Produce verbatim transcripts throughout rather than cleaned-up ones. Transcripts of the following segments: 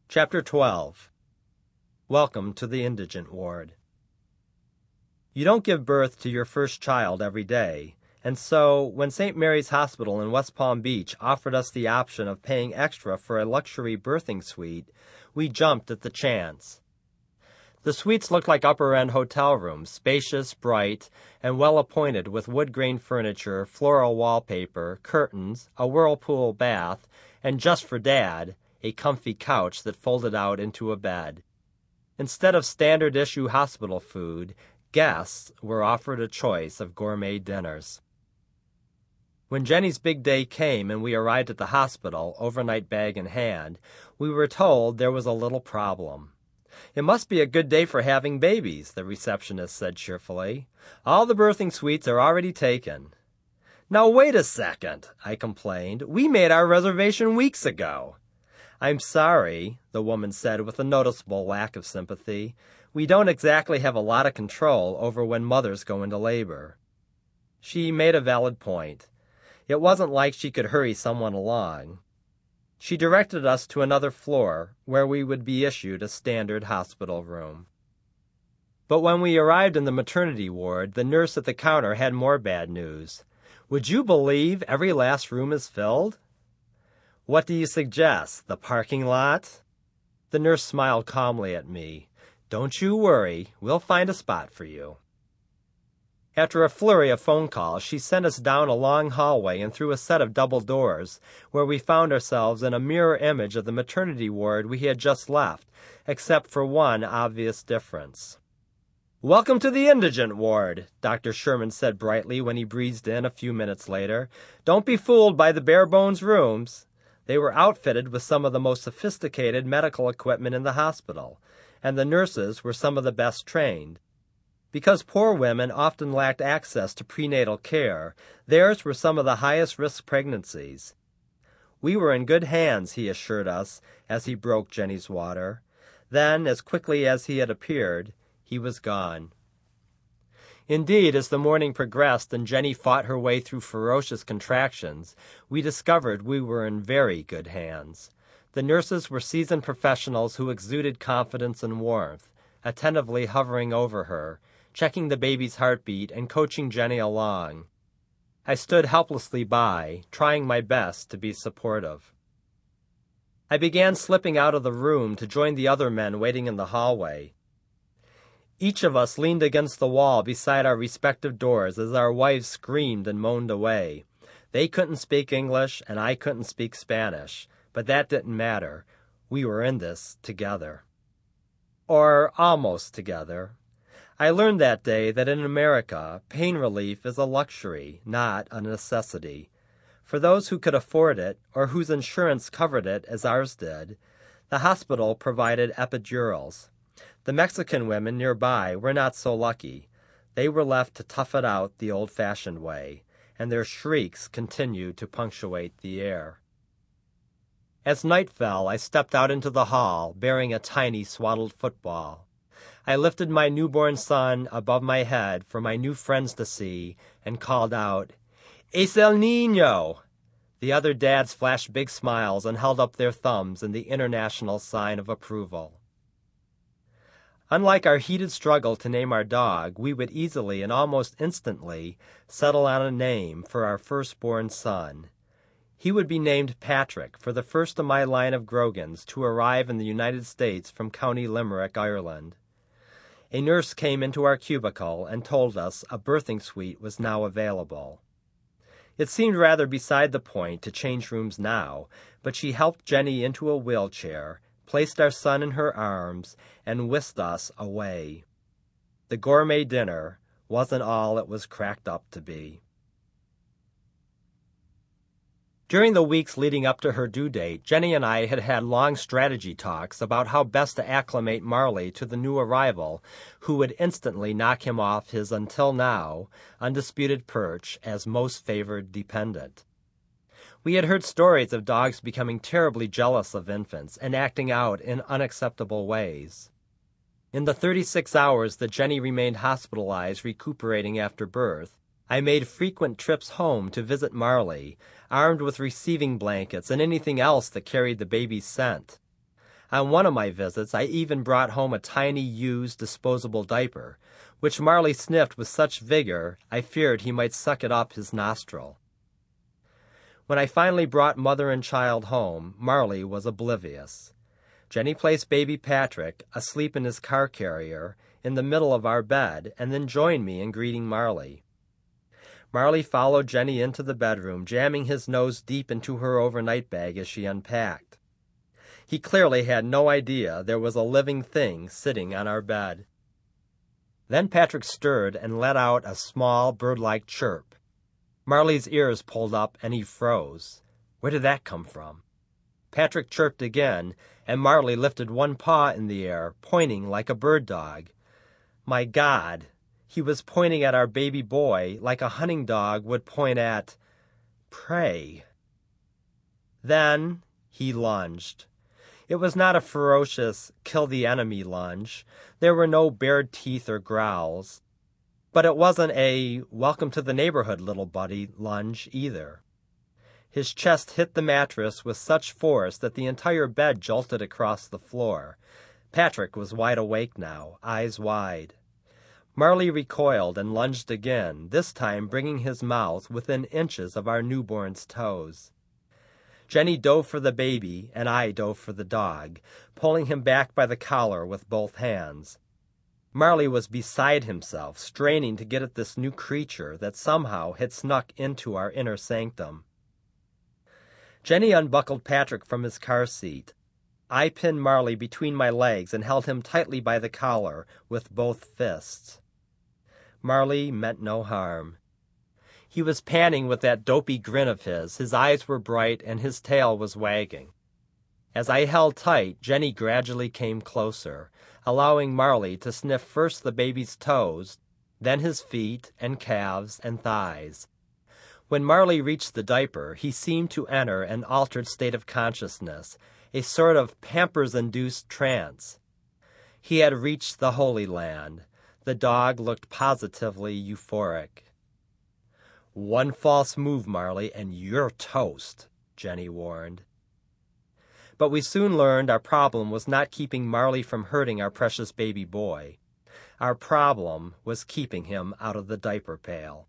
Chapter twelve. Welcome to the Indigent Ward. You don't give birth to your first child every day, and so when Saint Mary's Hospital in West Palm Beach offered us the option of paying extra for a luxury birthing suite, we jumped at the chance. The suites looked like upper-end hotel rooms, spacious, bright, and well-appointed with wood-grain furniture, floral wallpaper, curtains, a whirlpool bath, and just for Dad, a comfy couch that folded out into a bed. Instead of standard-issue hospital food, guests were offered a choice of gourmet dinners. When Jenny's big day came and we arrived at the hospital, overnight bag in hand, we were told there was a little problem. "It must be a good day for having babies," the receptionist said cheerfully. "All the birthing suites are already taken." "Now wait a second," I complained. "We made our reservation weeks ago." "I'm sorry," the woman said with a noticeable lack of sympathy. "We don't exactly have a lot of control over when mothers go into labor." She made a valid point. It wasn't like she could hurry someone along. She directed us to another floor, where we would be issued a standard hospital room. But when we arrived in the maternity ward, the nurse at the counter had more bad news. "Would you believe every last room is filled?" "What do you suggest, the parking lot?" The nurse smiled calmly at me. "Don't you worry, we'll find a spot for you." After a flurry of phone calls, she sent us down a long hallway and through a set of double doors, where we found ourselves in a mirror image of the maternity ward we had just left, except for one obvious difference. "Welcome to the Indigent Ward," Doctor Sherman said brightly when he breezed in a few minutes later. "Don't be fooled by the bare-bones rooms." They were outfitted with some of the most sophisticated medical equipment in the hospital, and the nurses were some of the best trained. Because poor women often lacked access to prenatal care, theirs were some of the highest-risk pregnancies. We were in good hands, he assured us, as he broke Jenny's water. Then, as quickly as he had appeared, he was gone. Indeed, as the morning progressed and Jenny fought her way through ferocious contractions, we discovered we were in very good hands. The nurses were seasoned professionals who exuded confidence and warmth, attentively hovering over her, checking the baby's heartbeat and coaching Jenny along. I stood helplessly by, trying my best to be supportive. I began slipping out of the room to join the other men waiting in the hallway. Each of us leaned against the wall beside our respective doors as our wives screamed and moaned away. They couldn't speak English, and I couldn't speak Spanish, but that didn't matter. We were in this together. Or almost together. I learned that day that in America, pain relief is a luxury, not a necessity. For those who could afford it, or whose insurance covered it as ours did, the hospital provided epidurals. The Mexican women nearby were not so lucky. They were left to tough it out the old-fashioned way, and their shrieks continued to punctuate the air. As night fell, I stepped out into the hall, bearing a tiny swaddled football. I lifted my newborn son above my head for my new friends to see and called out, "Es el niño!" The other dads flashed big smiles and held up their thumbs in the international sign of approval. Unlike our heated struggle to name our dog, we would easily and almost instantly settle on a name for our firstborn son. He would be named Patrick, for the first of my line of Grogans to arrive in the United States from County Limerick, Ireland. A nurse came into our cubicle and told us a birthing suite was now available. It seemed rather beside the point to change rooms now, but she helped Jenny into a wheelchair, placed our son in her arms, and whisked us away. The gourmet dinner wasn't all it was cracked up to be. During the weeks leading up to her due date, Jenny and I had had long strategy talks about how best to acclimate Marley to the new arrival, who would instantly knock him off his, until now, undisputed perch as most favored dependent. We had heard stories of dogs becoming terribly jealous of infants and acting out in unacceptable ways. In the thirty-six hours that Jenny remained hospitalized recuperating after birth, I made frequent trips home to visit Marley, armed with receiving blankets and anything else that carried the baby's scent. On one of my visits, I even brought home a tiny used disposable diaper, which Marley sniffed with such vigor I feared he might suck it up his nostril. When I finally brought mother and child home, Marley was oblivious. Jenny placed baby Patrick, asleep in his car carrier, in the middle of our bed, and then joined me in greeting Marley. Marley followed Jenny into the bedroom, jamming his nose deep into her overnight bag as she unpacked. He clearly had no idea there was a living thing sitting on our bed. Then Patrick stirred and let out a small, bird-like chirp. Marley's ears pulled up and he froze. Where did that come from? Patrick chirped again, and Marley lifted one paw in the air, pointing like a bird dog. My God, he was pointing at our baby boy like a hunting dog would point at prey. Then he lunged. It was not a ferocious, kill-the-enemy lunge. There were no bared teeth or growls. But it wasn't a welcome-to-the-neighborhood, little buddy lunge either. His chest hit the mattress with such force that the entire bed jolted across the floor. Patrick was wide awake now, eyes wide. Marley recoiled and lunged again, this time bringing his mouth within inches of our newborn's toes. Jenny dove for the baby, and I dove for the dog, pulling him back by the collar with both hands. Marley was beside himself, straining to get at this new creature that somehow had snuck into our inner sanctum. Jenny unbuckled Patrick from his car seat. I pinned Marley between my legs and held him tightly by the collar with both fists. Marley meant no harm. He was panting with that dopey grin of his, his eyes were bright, and his tail was wagging. As I held tight, Jenny gradually came closer, allowing Marley to sniff first the baby's toes, then his feet and calves and thighs. When Marley reached the diaper, he seemed to enter an altered state of consciousness, a sort of Pampers-induced trance. He had reached the Holy Land. The dog looked positively euphoric. One false move, Marley, and you're toast, Jenny warned. But we soon learned our problem was not keeping Marley from hurting our precious baby boy. Our problem was keeping him out of the diaper pail.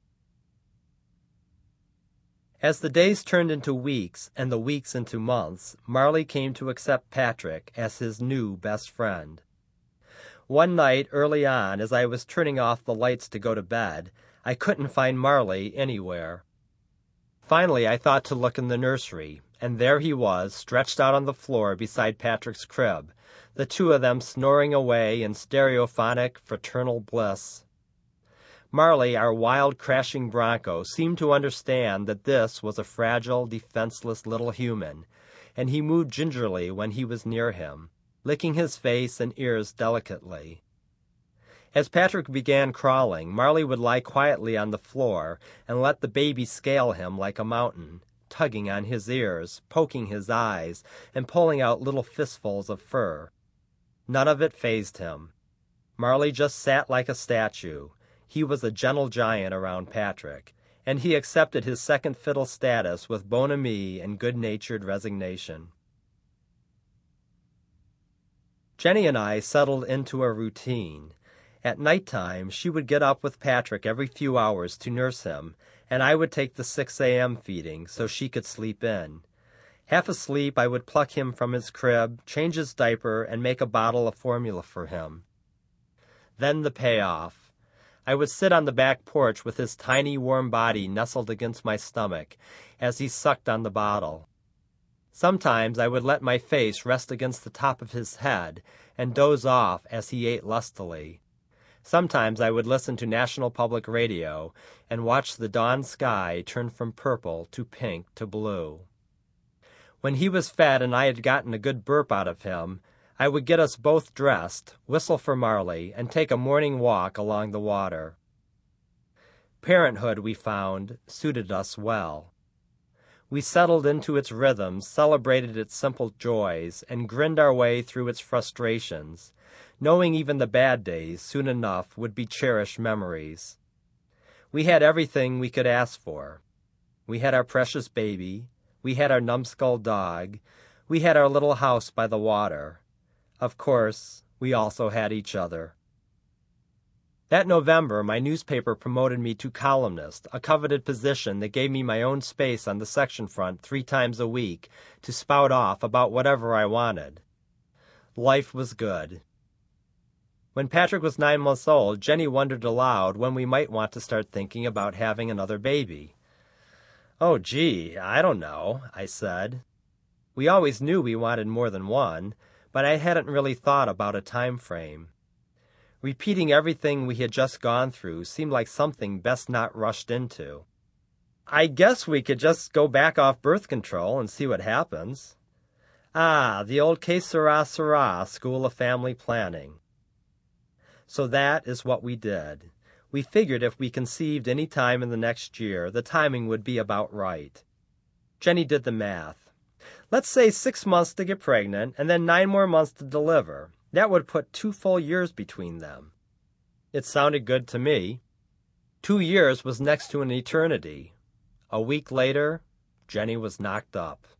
As the days turned into weeks and the weeks into months, Marley came to accept Patrick as his new best friend. One night early on, as I was turning off the lights to go to bed, I couldn't find Marley anywhere. Finally, I thought to look in the nursery, and there he was, stretched out on the floor beside Patrick's crib, the two of them snoring away in stereophonic fraternal bliss. Marley, our wild, crashing bronco, seemed to understand that this was a fragile, defenseless little human, and he moved gingerly when he was near him, licking his face and ears delicately. As Patrick began crawling, Marley would lie quietly on the floor and let the baby scale him like a mountain, tugging on his ears, poking his eyes, and pulling out little fistfuls of fur. None of it fazed him. Marley just sat like a statue. He was a gentle giant around Patrick, and he accepted his second fiddle status with bonhomie and good-natured resignation. Jenny and I settled into a routine. At night time, she would get up with Patrick every few hours to nurse him, and I would take the six a.m. feeding so she could sleep in. Half asleep, I would pluck him from his crib, change his diaper, and make a bottle of formula for him. Then the payoff. I would sit on the back porch with his tiny warm body nestled against my stomach as he sucked on the bottle. Sometimes I would let my face rest against the top of his head and doze off as he ate lustily. Sometimes I would listen to National Public Radio and watch the dawn sky turn from purple to pink to blue. When he was fed and I had gotten a good burp out of him, I would get us both dressed, whistle for Marley, and take a morning walk along the water. Parenthood, we found, suited us well. We settled into its rhythms, celebrated its simple joys, and grinned our way through its frustrations, knowing even the bad days soon enough would be cherished memories. We had everything we could ask for. We had our precious baby, we had our numbskull dog, We had our little house by the water. Of course, we also had each other. That November, my newspaper promoted me to columnist, a coveted position that gave me my own space on the section front three times a week to spout off about whatever I wanted. Life was good. When Patrick was nine months old, Jenny wondered aloud when we might want to start thinking about having another baby. "Oh, gee, I don't know," I said. We always knew we wanted more than one, but I hadn't really thought about a time frame. Repeating everything we had just gone through seemed like something best not rushed into. "I guess we could just go back off birth control and see what happens." Ah, the old que sera sera school of family planning. So that is what we did. We figured if we conceived any time in the next year, the timing would be about right. Jenny did the math. Let's say six months to get pregnant, and then nine more months to deliver. That would put two full years between them. It sounded good to me. Two years was next to an eternity. A week later, Jenny was knocked up.